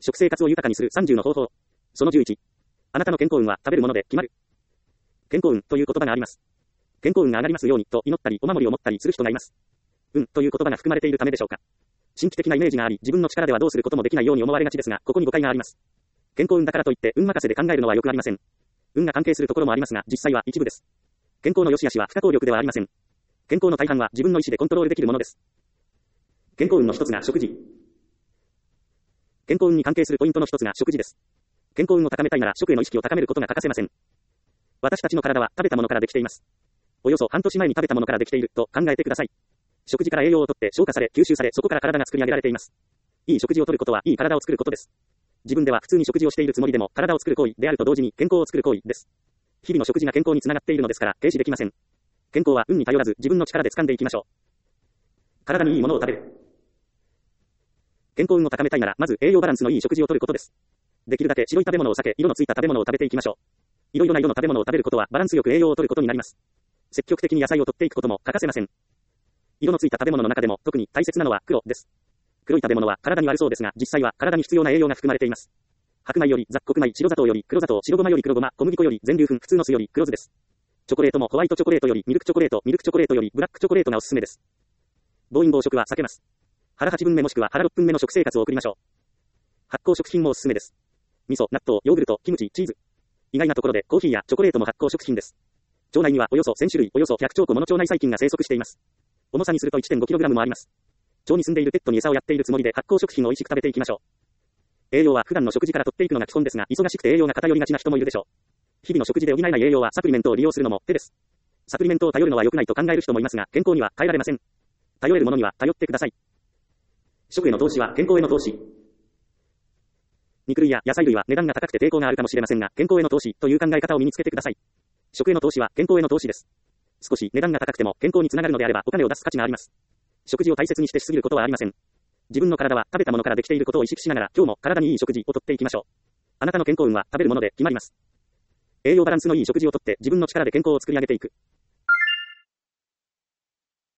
食生活を豊かにする30の方法。その11。あなたの健康運は食べるもので決まる。健康運という言葉があります。健康運が上がりますようにと祈ったりお守りを持ったりする人がいます。運という言葉が含まれているためでしょうか。神秘的なイメージがあり、自分の力ではどうすることもできないように思われがちですが、ここに誤解があります。健康運だからといって運任せで考えるのはよくありません。運が関係するところもありますが、実際は一部です。健康の良し悪しは不可抗力ではありません。健康の大半は自分の意思でコントロールできるものです。健康運の一つが食事。健康運に関係するポイントの一つが食事です。健康運を高めたいなら食への意識を高めることが欠かせません。私たちの体は食べたものからできています。およそ半年前に食べたものからできていると考えてください。食事から栄養をとって消化され吸収され、そこから体が作り上げられています。いい食事をとることはいい体を作ることです。自分では普通に食事をしているつもりでも体を作る行為であると同時に健康を作る行為です。日々の食事が健康につながっているのですから停止できません。健康は運に頼らず自分の力で掴んでいきましょう。体にいいものを食べる。健康運を高めたいならまず栄養バランスのいい食事をとることです。できるだけ白い食べ物を避け、色のついた食べ物を食べていきましょう。いろいろな色の食べ物を食べることはバランスよく栄養をとることになります。積極的に野菜をとっていくことも欠かせません。色のついた食べ物の中でも特に大切なのは黒です。黒い食べ物は体に悪そうですが、実際は体に必要な栄養が含まれています。白米より雑穀米、白砂糖より黒砂糖、白ごまより黒ごま、小麦粉より全粒粉、普通の酢より黒酢です。チョコレートもホワイトチョコレートよりミルクチョコレート、ミルクチョコレートよりブラックチョコレートがおすすめです。暴飲暴食は避けます。腹8分目もしくは腹6分目の食生活を送りましょう。発酵食品もおすすめです。味噌、納豆、ヨーグルト、キムチ、チーズ。意外なところでコーヒーやチョコレートも発酵食品です。腸内にはおよそ1000種類、およそ100兆個もの腸内細菌が生息しています。重さにすると 1.5kg もあります。腸に住んでいるペットに餌をやっているつもりで発酵食品を美味しく食べていきましょう。栄養は普段の食事から取っていくのが基本ですが、忙しくて栄養が偏りがちな人もいるでしょう。日々の食事で補えない栄養はサプリメントを利用するのも手です。サプリメントを頼るのは良くないと考える人もいますが、健康には変えられません。頼れるものには頼ってください。食への投資は健康への投資。肉類や野菜類は値段が高くて抵抗があるかもしれませんが、健康への投資という考え方を身につけてください。食への投資は健康への投資です。少し値段が高くても健康につながるのであればお金を出す価値があります。食事を大切にしてしすぎることはありません。自分の体は食べたものからできていることを意識しながら今日も体にいい食事をとっていきましょう。あなたの健康運は食べるもので決まります。栄養バランスのいい食事をとって自分の力で健康を作り上げていく。